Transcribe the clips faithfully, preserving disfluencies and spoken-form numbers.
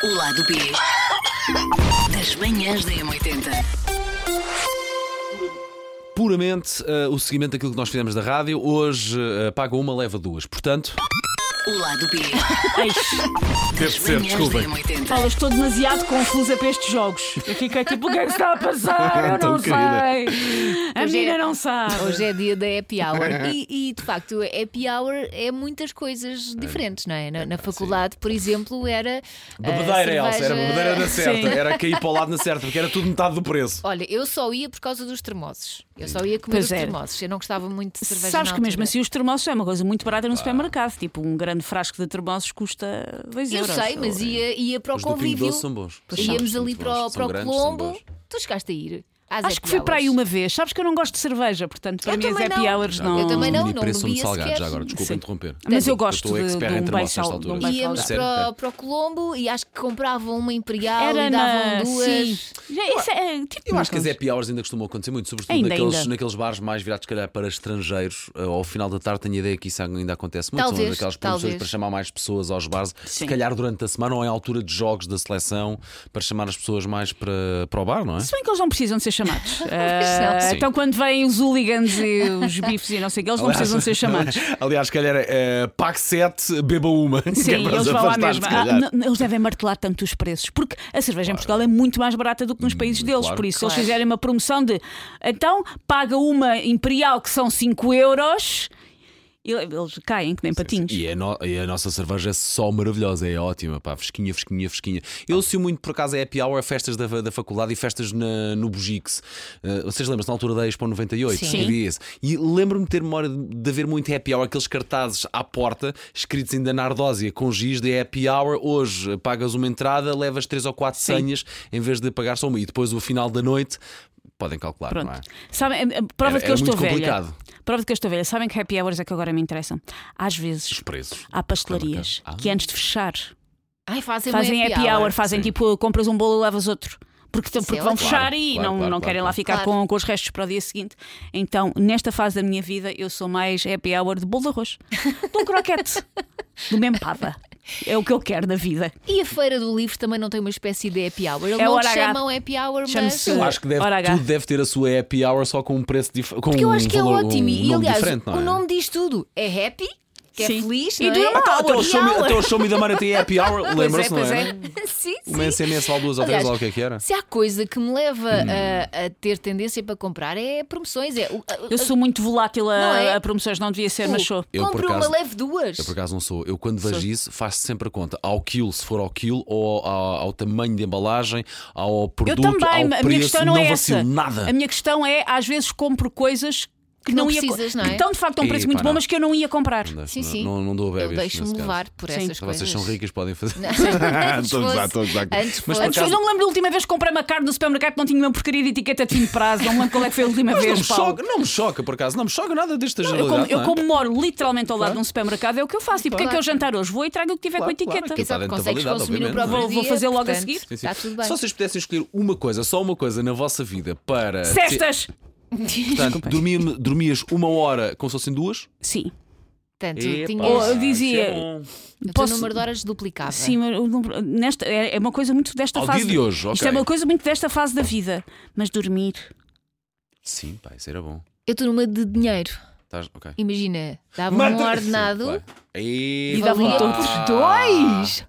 O lado B das manhãs da M oitenta. Puramente uh, o seguimento daquilo que nós fizemos da rádio. Hoje uh, paga uma, leva duas. Portanto, O lado B teve de ser, manhãs da desculpem. M oitenta. Paulo, estou demasiado confusa para estes jogos. Eu fiquei tipo, o que é que está a passar? Eu Tão não querida. sei. A Hoje menina é- não sabe. Hoje é dia da happy hour e, e, de facto happy hour é muitas coisas diferentes, não é? Na, na faculdade, por exemplo, era Bebedeira, a Elsa, era cerveja- bebedeira na certa. Sim. Era cair para o lado na certa, porque era tudo metade do preço. Olha, eu só ia por causa dos termossos. Eu só ia comer Pois os era. termossos. Eu não gostava muito de cerveja. Sabes na que mesmo altura. assim os termossos é uma coisa muito barata no supermercado. Tipo, um grande frasco de termossos custa dois Eu euros. sei, mas ia, ia para o Os do Pingo convívio. Doce são bons. Íamos São ali muito para, o- bons. para São o grandes, são Colombo. bons. Tu chegaste a ir. Às Acho que happy fui para aí hours. uma vez. Sabes que eu não gosto de cerveja, portanto, para Eu mim as também happy não. hours não. Eu também não. E preço muito bebia salgado sequer. já agora, desculpa Sim. interromper. Mas eu Eu gosto estou de, expert de em um termossos bem nesta sal, de altura. um bem Íamos Sério? para, É. para o Colombo e acho que compravam uma Imperial Era e davam na... duas. Sim. Já, isso é, tipo, Eu acho que as naqueles- happy hours ainda costumam acontecer muito, sobretudo Ainda, naqueles, ainda. naqueles bares mais virados, se calhar, para estrangeiros. Uh, Ao final da tarde, tenho a ideia que isso ainda acontece muito. Talvez, São aquelas promoções talvez. para chamar mais pessoas aos bares, se Sim. calhar durante a semana ou em altura de jogos da seleção, para chamar as pessoas mais para, para o bar, não é? Se bem que eles não precisam de ser chamados. não. Ah, Sim. então, quando vêm os hooligans e os bifes e não sei o que, eles não precisam de ser chamados. Aliás, se calhar é pague sete, beba uma. que é Sim, para eles os vão lá afastar, mesmo. se Ah, calhar. não, eles devem martelar tanto os preços, porque a cerveja em Portugal é muito mais barata do que nos países deles. claro. Por isso, se Claro. eles fizerem uma promoção de então paga uma Imperial que são cinco euros, e eles caem que nem patinhos. E a, no- e a nossa cerveja é só maravilhosa, é ótima, pá, fresquinha, fresquinha, fresquinha. Eu associo muito por acaso a happy hour a festas da, da faculdade e festas na, no Bugix. Uh, vocês lembram-se na altura da Expo noventa e oito? Sim. Havia esse. E lembro-me de ter memória de, de haver muito happy hour, aqueles cartazes à porta, escritos ainda na ardósia, com giz de happy hour. Hoje pagas uma entrada, levas três ou quatro Sim. senhas em vez de pagar só uma. E depois o final da noite. Podem calcular, Pronto. não é? Sabem, a- a prova Era- de que eu era muito estou velha. complicado. Prova de que eu estou velha. Sabem que happy hours é que agora me interessam? Às vezes Os preços. há pastelarias Ah. que antes de fechar Ai, fazem, uma fazem happy hour, fazem Sim. tipo, compras um bolo e levas outro. Porque, Isso porque é vão ótimo. fechar Claro, e claro, não, claro, não claro, querem lá claro. ficar Claro. com, com os restos para o dia seguinte. Então, nesta fase da minha vida, eu sou mais happy hour de bolo de arroz, de um croquete, de uma empada. É o que eu quero na vida. E a Feira do Livro também não tem uma espécie de happy hour. Eles É não hora H. chamam happy hour, mas. Chama-se- Eu acho que deve, Hora H. tudo deve ter a sua happy hour só com um preço diferente. Porque eu acho que é valor, ótimo. Um e nome aliás, diferente, não é? o nome diz tudo. É happy, que Sim. é feliz, E não do é? Hour. Até o show, me, Hour. até o show me da Mara tem happy hour, lembra-se, não pois é? é. Sim, sim. Uma S M S ao duas ou três, Aliás, lá o que é que era? Se há coisa que me leva Hum. a, a ter tendência para comprar é promoções. É, o- a- Eu sou muito volátil a, Não é? a promoções, não devia ser, mas sou. Eu, por compre acaso- uma, leve duas. Eu por acaso não sou. Eu quando vejo Sou. isso, faço sempre a conta. Ao quilo, se for ao quilo, ou ao, ao tamanho de embalagem, ao Eu produto, também, ao a preço, minha questão não, é vacilo essa. nada. A minha questão é, às vezes compro coisas que não não, ia precisas, não é? que estão de facto a um preço Epá, muito bom, não. mas que eu não ia comprar. Não, Sim, não- sim. Não, não dou Eu bebês. deixo-me levar por Sim. essas Se coisas. vocês são ricas, podem fazer. Não, Estou a antes gozar, fosse- estou a gozar. antes Mas por fosse- Antes, acaso- eu não me lembro da última vez que comprei uma carne no supermercado, não tinha uma porcaria de etiqueta de fim de prazo. Não me lembro qual é que foi a última Mas não vez. me, Paulo. choca, não me choca, por acaso. Não me choca nada desta Eu como, generalidade. eu não é? como moro literalmente ao lado Claro. de um supermercado, é o que eu faço. Tipo, o que é que eu jantar hoje? Vou e trago o que tiver Claro, com a claro, etiqueta. aquilo está Exato, dentro da consegues validade, consumir no obviamente, próprio não é? Vou dia, fazer logo a portanto, seguir. Sim, sim. Está tudo bem. Se vocês pudessem escolher uma coisa, só uma coisa na vossa vida para. Cestas! Portanto, dormia- dormias uma hora como se fossem duas? Sim. Portanto, Epá, tinhas Ou eu dizia- isso é bom. o teu posso- número de horas duplicava. Sim, mas eu não- nesta, é é uma coisa muito desta Ao fase. dia de hoje, ok. Isto é uma coisa muito desta fase da vida. Mas dormir. Sim, pá, isso era bom. Eu estou numa de dinheiro. Estás, ok. Imagina, dava Mata- um ordenado Sim, claro. E Epá. davam valia todos por dois.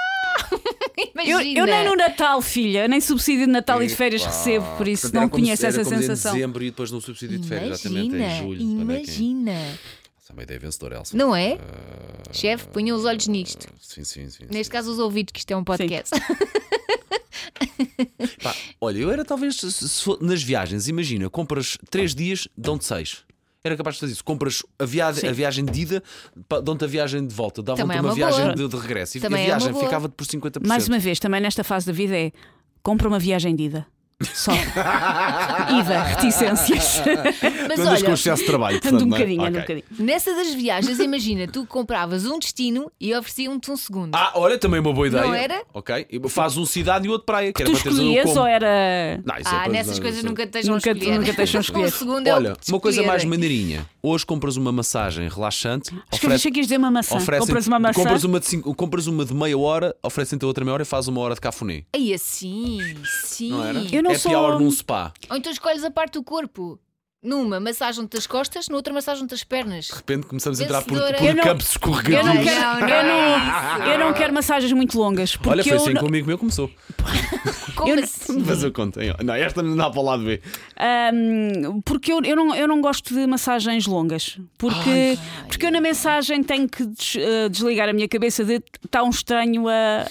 Eu, Imagina. eu nem no Natal, filha, nem subsídio de Natal e de férias Epá. recebo, por isso Portanto, não era como conheço se- era essa como sensação. Em dezembro e depois no subsídio de férias, exatamente, Imagina, em julho. Olha aqui. imagina. Essa é uma ideia vencedora, Elsa. Não é? Ah, Chefe, ponha os olhos nisto. Sim, sim, sim. Neste sim. caso, os ouvidos, que isto é um podcast. Pá, olha, eu era talvez se- se for- nas viagens, imagina, compras três dias, dão-te seis. Era capaz de fazer isso. Compras a, via a viagem de ida, pa- dão-te a viagem de volta, davam-te Também é uma uma viagem boa. de, de regresso. E Também a é uma viagem boa. ficava-te por cinquenta por cento. Mais uma vez, também nesta fase da vida é compra uma viagem de ida. Só. Ida, reticências. Mas Mas tu andas olha, com excesso de trabalho. Ando Portanto, um não é? bocadinho, ando um Ok. bocadinho. nessa das viagens, imagina, tu compravas um destino e ofereciam-te um segundo. Ah, olha, também uma boa ideia. Não era? Ok. E faz um cidade e outro praia. Que Tu era para teres o escolhias combo. ou era. Não, isso é ah, para- nessas não, coisas isso é- nunca te deixam Nunca te- escolher. nunca te deixam escolher. O segundo é o Olha, que te uma coisa mais escolherem. maneirinha. Hoje compras uma massagem relaxante. Acho que eu achei que ias dizer uma maçã. oferecem- Compras uma maçã. Compras uma, de cinco- compras uma de meia hora, oferecem-te a outra meia hora e faz uma hora de cafuné. Aí assim, sim. Não era? Eu não é sou- pior num spa. Ou então escolhes a parte do corpo. Numa massagem-te as costas, noutra massagem-te as pernas. De repente começamos a entrar por, Vencedora. por Eu não- campos Eu escorregadios. não, quero, Não, não eu, não, é eu não quero massagens muito longas. Porque Olha, foi eu assim não- que um amigo meu começou. Como Eu- assim? Mas eu conto. hein? Não, esta não dá para o lado B. Ahm, porque eu, eu, não, eu não gosto de massagens longas. Porque, porque eu na mensagem tenho que des- eh, desligar a minha cabeça de está um estranho a,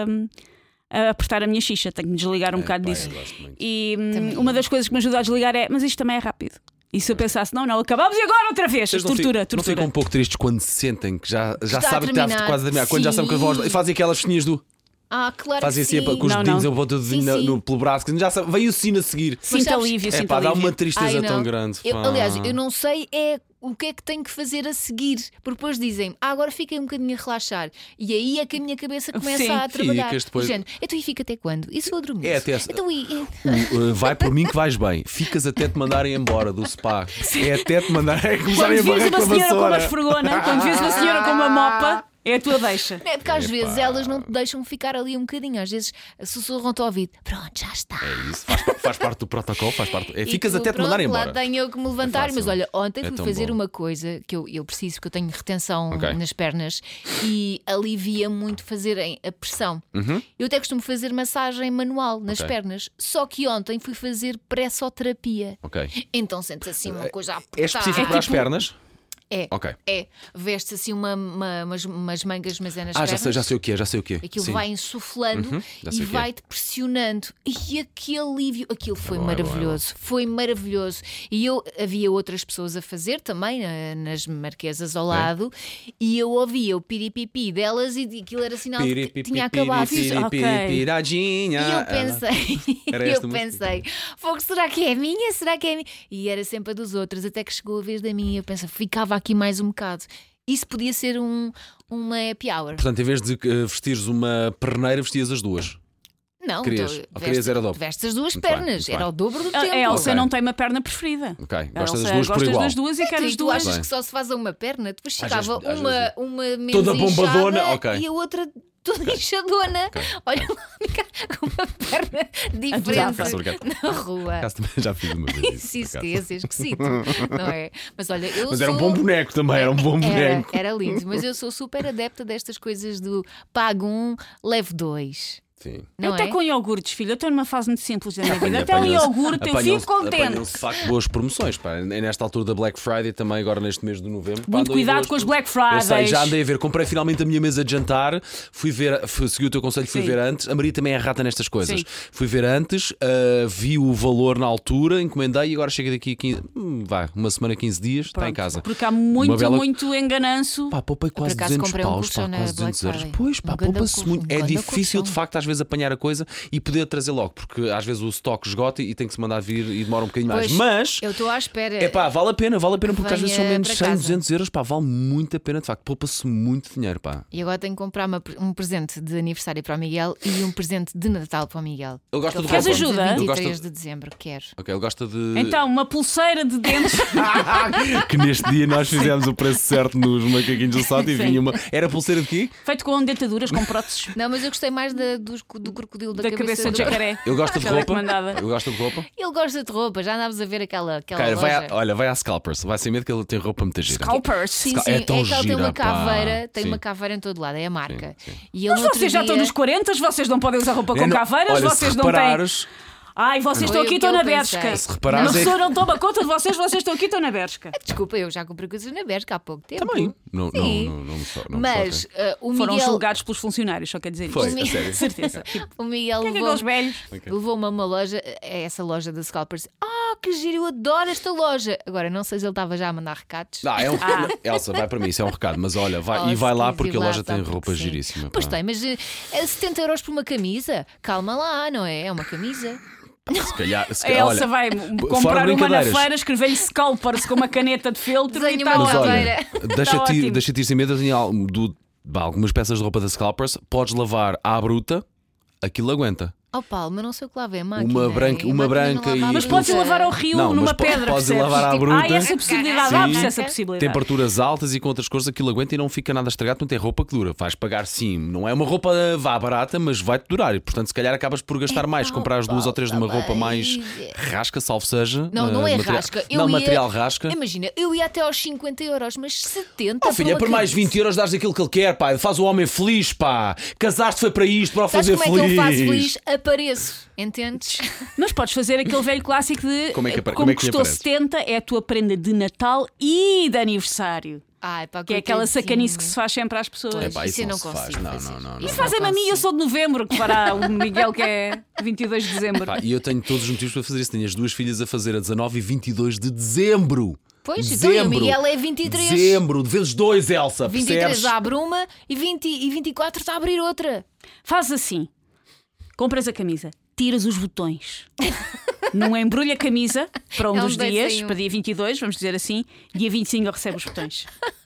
a, a apertar a minha xixa. Tenho que desligar um bocado Pá, disso. eu gosto muito. E hum, Também. uma das coisas que me ajuda a desligar é, mas isto também é rápido. E se eu pensasse, não, não, acabamos e agora outra vez. Vocês não Tortura, ficam, não tortura. ficam um pouco tristes quando se sentem que já, já Está a sabem que está terminar. quase a terminar. Quando já sabem que a voz. Sim. E fazem aquelas festinhas do. Ah, claro Fazem que assim sim. com os Não, dedinhos não. a volta do dedinho Sim, na- sim. no, pelo braço, que já sabe, veio o sino a seguir. Sinto sabes- alívio, É sinto pá, dá alívio. uma tristeza Ai, não. tão grande. Eu, pá. aliás, eu não sei é o que é que tenho que fazer a seguir. Porque depois dizem, ah, agora fiquei um bocadinho a relaxar. E aí é que a minha cabeça começa Sim. a trabalhar. Ficas depois- Do género, então e fica até quando? E se eu dormir? É, até- Então e... e- O, uh, vai por mim que vais bem. Ficas até te mandarem embora do spa. É até te mandar, é começarem a Quando barrer vês com uma a senhora com uma vassoura. esfregona, quando vês uma senhora com uma mopa, é a tua deixa. É porque às Epá. vezes elas não te deixam ficar ali um bocadinho. Às vezes sussurram-te ao ouvido. Pronto, já está. É isso, faz, faz parte do protocolo, faz parte. É, E ficas tu, até te pronto, mandarem lá embora. tenho eu que me levantar, É mas fácil. olha, ontem É fui tão fazer bom. uma coisa que eu, eu preciso, que eu tenho retenção Ok. nas pernas e alivia muito fazerem a pressão. Uhum. Eu até costumo fazer massagem manual nas Ok. pernas, só que ontem fui fazer pressoterapia. Ok. Então sentes assim uma coisa a apertar. É específico para as pernas? É, Ok. é. Veste assim uma, uma- umas, umas mangas, mas é nas Ah, já pernas. sei, já sei o que é, já sei o que é. Aquilo Sim. vai insuflando Uhum, já sei e o que é. vai-te pressionando. E aquele alívio, aquilo foi bom, é bom, é maravilhoso. Foi maravilhoso. E eu havia outras pessoas a fazer também, eh, nas marquesas ao lado, e eu ouvia o piripipi delas e aquilo era sinal de que tinha acabado. Piri, Ok. piri, piradinha. E eu Ela- pensei, Era eu esta música? pensei, fogo, será que é a minha? Será que é a minha? E era sempre a dos outros, até que chegou a vez da minha. Eu pensei, ficava aqui mais um bocado. Isso podia ser um, uma happy hour. Portanto, em vez de eh, vestires uma perneira, vestias as duas. Não, Querias? então, Ou querias era dobro? vestes as duas Muito bem, pernas, muito era bem. o dobro do A tempo. Elsa Ok. não tem uma perna preferida. Ok. A Gostas Elsa das duas por gostas igual. das duas e Então, queres e tu duas. achas Bem. que só se faz a uma perna? Depois Às ficava vezes- às uma, vezes- uma menos Toda bombadona, inchada ok. e a outra toda inchadona. Olha lá, ficar com uma perna Adorava. diferente na rua. Caso também já fiz uma vez Isso, isso. por isso acaso. que é ser esquisito, não é? Mas olha, eu Mas sou... era um bom boneco também, era um bom Era, boneco. era lindo, mas eu sou super adepta destas coisas do pago um, leve dois. Sim. Não eu estou é? com iogurtes, filho. Eu estou numa fase muito simples da minha vida. Apanha- Até um apanham-se- iogurte eu apanham-se- fico contente. apanham-se, de facto, boas promoções. Pá. E nesta altura da Black Friday, também agora neste mês de novembro. pá, Muito andam aí cuidado boas com os promoções. Black Eu sei, Fridays. já andei a ver. Comprei finalmente a minha mesa de jantar. Fui ver, fui, segui o teu conselho, fui Sim. ver antes. A Maria também é rata nestas coisas. Sim. Fui ver antes, ah, vi o valor na altura, encomendei e agora chega daqui a quinze, hum, vai, uma semana, quinze dias, está em Pronto, casa. Porque há muito, Uma bela- muito engananço. Pá, poupei quase acaso duzentos comprei um paus, colchão pá, na quase Black duzentos euros. Friday. Pois, pá, Um ganda poupa-se colchão, muito. um É ganda difícil colchão. de facto às vezes apanhar a coisa e poder trazer logo, porque às vezes o estoque esgota e tem que se mandar vir e demora um bocadinho mais. Pois, Mas eu estou à espera. é pá, vale a pena, vale a pena, porque às vezes são venha menos para cem, casa. duzentos euros, pá, vale muito a pena, de facto, poupa-se muito dinheiro, pá. E agora tenho que comprar uma- um presente de aniversário para o Miguel e um presente de Natal para o Miguel. Ele gosta Ele de faz Queres roupa. ajuda? anos a Ele vinte e três gosta- de dezembro, quero. Ok, ele gosta de. Então, uma pulseira de dentes. que neste dia nós fizemos o preço certo nos macaquinhos do salto e Sim. vinha uma. Era pulseira de quê? feito com dentaduras, com próteses Não, mas eu gostei mais da- dos- do, crocodilo da, da cabeça do... de jacaré. Ele gosta de Aquela roupa. encomendada. Ele gosta de roupa. Ele gosta de roupa, já andávamos a ver aquela, aquela Cara, vai loja. à- olha, vai à Scalpers, vai sem medo que ele tem roupa muito gira. Scalpers. Sim, Scal- sim, é é, tão que ela tem gira, uma pá. caveira, tem Sim. uma caveira em todo lado, é a marca. Sim, sim. E ele Mas no outro vocês já dia... estão nos quarenta, vocês não podem usar roupa com É, não- caveiras, olha, vocês se não têm. reparares, Ai, vocês estão Foi aqui, o que estão eu na pensei. Bershka. Se reparares, Uma é- pessoa não toma conta de vocês, vocês estão aqui, estão na Bershka. Desculpa, eu já comprei coisas na Bershka há pouco tempo. também. Não, não, Sim. não, não, me so- não me Mas choca. uh, o Foram Miguel, julgados pelos funcionários, só quer dizer Foi, isto. a sério. Certeza. Tipo, o Miguel o que é que levou, aqueles velhos? levou-me a uma loja, é essa loja da Scalpers. Ah, que giro, eu adoro esta loja. Agora, não sei se ele estava já a mandar recados. Ah, é um... Elsa, vai para mim, isso é um recado, mas olha, vai, Oh, e vai se lá quis ir porque a lá, loja sabe tem porque roupa sim. giríssima. Pois pá. tem, mas uh, é setenta euros por uma camisa. Calma lá, não é? É uma camisa. Se calhar, se A calhar Elsa olha, vai fora comprar uma na brincadeiras. feira, escrever-lhe Scalpers com uma caneta de feltro e Desenho uma tal. Mas olha, caveira. deixa-te Tá ir, ótimo. deixa-te ir sem medo. Eu tinha al- do- bah, algumas peças de roupa da Scalpers. Podes lavar à bruta, aquilo aguenta. Oh Paulo, mas não sei o que lava é a máquina. Uma branca- e a uma máquina não branca lava e- a Mas bruta. podes lavar ao rio Não, numa mas po- pedra, podes percebes? lavar à Tipo, bruta. Há essa possibilidade, Sim. abre-se essa possibilidade. Temperaturas altas e com outras coisas aquilo aguenta e não fica nada estragado. Não tem roupa que dura. Vais pagar sim. Não é uma roupa vá barata, mas vai-te durar. E portanto, se calhar acabas por gastar É, mais. Paulo, Comprar as duas ou três de uma Paulo, roupa mais bem. rasca, salvo seja. Não, não eh, é material- rasca. Eu Não, ia- material rasca. Imagina, eu ia até aos cinquenta euros, mas setenta. Oh, filha, uma por mais camisa. vinte euros dás aquilo que ele quer, pá. Faz o homem feliz, pá. Casaste foi para isto, para o Sabes fazer como é que feliz. eu faço feliz? Apareço, entendes? Mas podes fazer aquele velho clássico de Como é que apare- como como é que lhe custou aparece? setenta, é a tua prenda de Natal e de aniversário. Ai, pá, Que é aquela coitadinho. sacanice que se faz sempre às pessoas. Pois, Epá, isso eu não se faz. consigo Não, fazer. não, não, Isso não. Isso fazem-me a mim, eu sou de novembro, que fará o Miguel, que é vinte e dois de dezembro. Pá, e eu tenho todos os motivos para fazer isso. Tenho as duas filhas a fazer a dezanove e vinte e dois de dezembro. Pois, então, e o dezembro. Miguel é vinte e três. Dezembro, de vezes dois, Elsa. vinte e três percebes? abre uma e, vinte, e vinte e quatro está a abrir outra. Faz assim: compras a camisa, tiras os botões, não embrulha a camisa para um É um dos dois dias, em um. para dia vinte e dois, vamos dizer assim, dia vinte e cinco ele recebe os botões.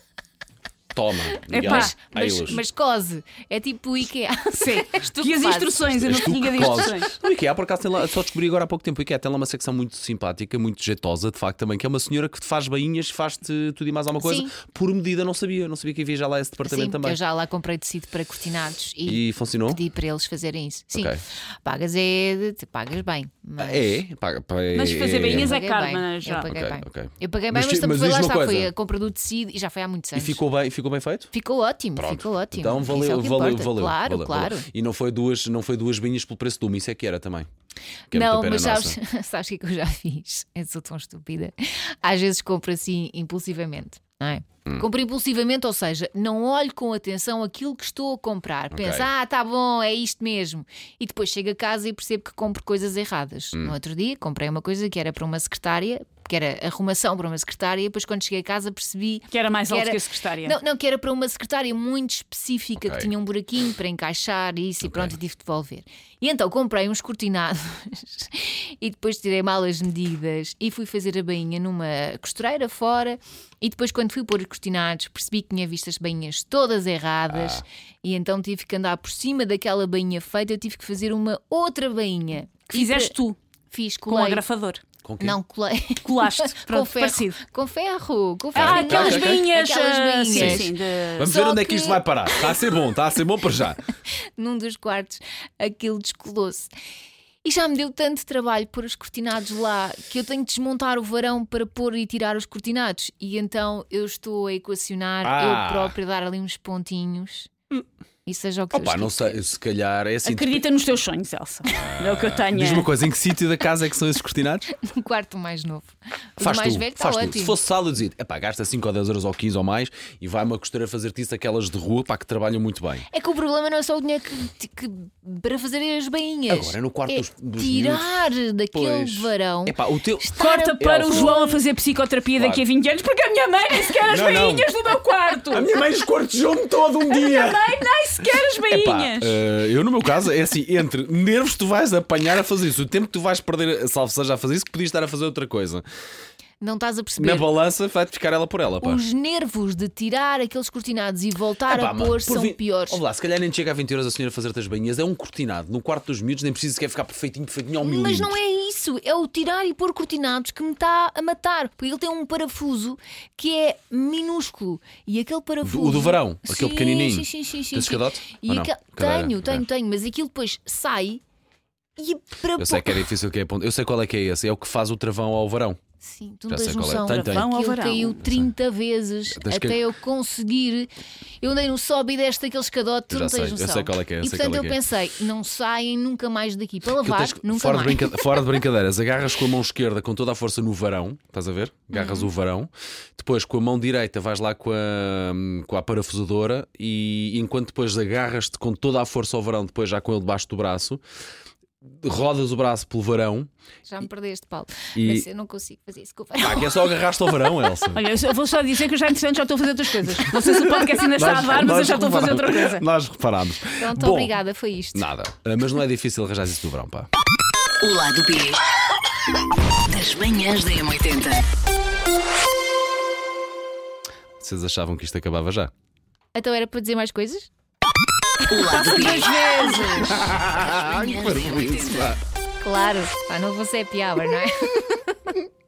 Toma, Miguel. Epá, Ai, Mas, luz. mas cose, é tipo o IKEA. Sim, És tu e que as fazes. instruções, eu És não tu tinha que de cozes. instruções. O IKEA, por acaso, tem lá, só descobri agora há pouco tempo. O IKEA tem lá uma secção muito simpática, muito jeitosa, de facto, também, que é uma senhora que te faz bainhas, faz-te tudo e mais alguma coisa. Sim. Por medida, não sabia. Não sabia que havia já lá esse departamento Sim, também. eu já lá comprei tecido para cortinados e, E funcionou? pedi para eles fazerem isso. Sim, Ok. pagas é. de- pagas bem. Mas... É, paga, paga, é, Mas fazer bainhas é Paguei caro, bem, mas já. Eu paguei Ok, bem. ok. Eu paguei bem, Mas mas, ti- também mas foi, lá diz uma está, foi coisa. a compra do tecido e já foi há muitos E anos. ficou bem, ficou bem feito? Ficou ótimo, Pronto. ficou ótimo. Então Isso é valeu, o que valeu, importa. valeu. Claro, valeu, claro. valeu. E não foi duas, não foi duas vinhas pelo preço de uma, isso é que era também. Que é Não, muita pena mas sabes, nossa. sabes o que é que eu já fiz? Eu sou tão estúpida. Às vezes compro assim impulsivamente, não é? Hum. Compro impulsivamente, ou seja, não olho com atenção aquilo que estou a comprar. Ok. Penso, ah, tá bom, é isto mesmo. E depois chego a casa e percebo que compro coisas erradas. Hum. No outro dia comprei uma coisa que era para uma secretária, que era arrumação para uma secretária, e depois quando cheguei a casa percebi Que era mais que alto era- que a secretária. Não, não, que era para uma secretária muito específica, Ok. que tinha um buraquinho para encaixar e isso, e pronto, e tive de devolver. E então comprei uns cortinados e depois tirei mal as medidas e fui fazer a bainha numa costureira fora. E depois, quando fui pôr os cortinados, percebi que tinha visto as bainhas todas erradas e então tive que andar por cima daquela bainha feita. Eu tive que fazer uma outra bainha. Que fizeste E tu, pra- Fiz, com colei. um agrafador. Com quê? Não, colei. Colaste, com pronto, ferro. parecido. Com ferro. Com ferro. Ah, aquelas ok. bainhas. Aquelas ah, bainhas. Sim, sim, de- Vamos Só ver onde é que que- isto vai parar. Está a ser bom, está a ser bom para já. Num dos quartos, aquilo descolou-se. E já me deu tanto trabalho pôr os cortinados lá que eu tenho de desmontar o varão para pôr e tirar os cortinados. E então eu estou a equacionar, Ah. eu própria dar ali uns pontinhos. E seja o que Opa, Deus não quiser. sei, se calhar é assim. Acredita nos teus sonhos, Elsa. É o que eu tenho. Diz uma coisa, em que sítio da casa é que são esses cortinados? No quarto mais novo. O Faz mais tu, velho está faz tu. ótimo. Se fosse sala, eu dizia, epá, gasta cinco ou dez euros ou quinze ou mais e vai uma costureira fazer-te isso, aquelas de rua, pá, que trabalham muito bem. É que o problema não é só o dinheiro que, que- para fazer as bainhas. Agora, no quarto é dos- dos tirar daquele Pois. varão. Epá, o teu... Corta para o Elsa. João a fazer psicoterapia daqui a vinte anos, porque a minha mãe nem sequer as Não, não. bainhas do meu quarto. A minha mãe esquartejou-me todo um dia. Mãe, nem sequer as Epá, bainhas. eh, eu no meu caso é assim, entre nervos tu vais apanhar a fazer isso, o tempo que tu vais perder, salvo seja a fazer isso, que podias estar a fazer outra coisa. Não estás a perceber. Na balança vai-te ficar ela por ela, pá. Os nervos de tirar aqueles cortinados e voltar Epá, a mas pôr por são vi- piores. Olha lá, se calhar nem te chega a vinte euros a senhora fazer-te as bainhas, é um cortinado no quarto dos miúdos, nem precisa sequer ficar perfeitinho, perfeitinho ao milímetro. Mas não é isso, é o tirar e pôr cortinados que me está a matar. Porque ele tem um parafuso que é minúsculo. E aquele parafuso. O do varão, aquele Sim, pequenininho. Sim, sim, sim. sim, Tens sim. escadote? E Ou não? aque- Cadeira? Tenho, tenho, É. tenho. Mas aquilo depois sai e é para Eu sei que é difícil que é ponto. Eu sei qual é que é esse, é o que faz o travão ao varão. Sim, tu Já não tens sei qual é. noção. Tenho, tenho. Travão ao Aquilo varão. caiu trinta vezes Tens até que- eu conseguir. Eu andei no sobe e deste aquele escadote, tu Já não sei, tens eu noção. sei qual é que é, eu E sei portanto qual é eu que é. pensei, não saem nunca mais daqui. Para Que lavar, tens que- nunca fora, mais. de brinca- fora de brincadeiras, agarras com a mão esquerda com toda a força no varão, estás a ver? Agarras Uhum. o varão, depois com a mão direita vais lá com a, com a parafusadora e enquanto depois agarras-te com toda a força ao varão, depois já com ele debaixo do braço, rodas o braço pelo varão. Já me perdeste, Paulo. E- Mas eu não consigo fazer isso com o Pá, que é só agarrar-te ao varão, Elsa. Olha, eu vou só dizer que eu já entretanto já estou a fazer outras coisas. Não sei se o podcast ainda está a dar, mas eu já estou a fazer outra coisa. Nós reparámos. Pronto, Bom, obrigada, foi isto. Nada. Ah, Mas não é difícil arranjar isso do verão, pá. O lado B das manhãs da M oitenta. Vocês achavam que isto acabava já? Então era para dizer mais coisas? O lado B Duas vezes! Ai, das manhãs da M oitenta. Claro, pá, não vou ser happy hour, não é?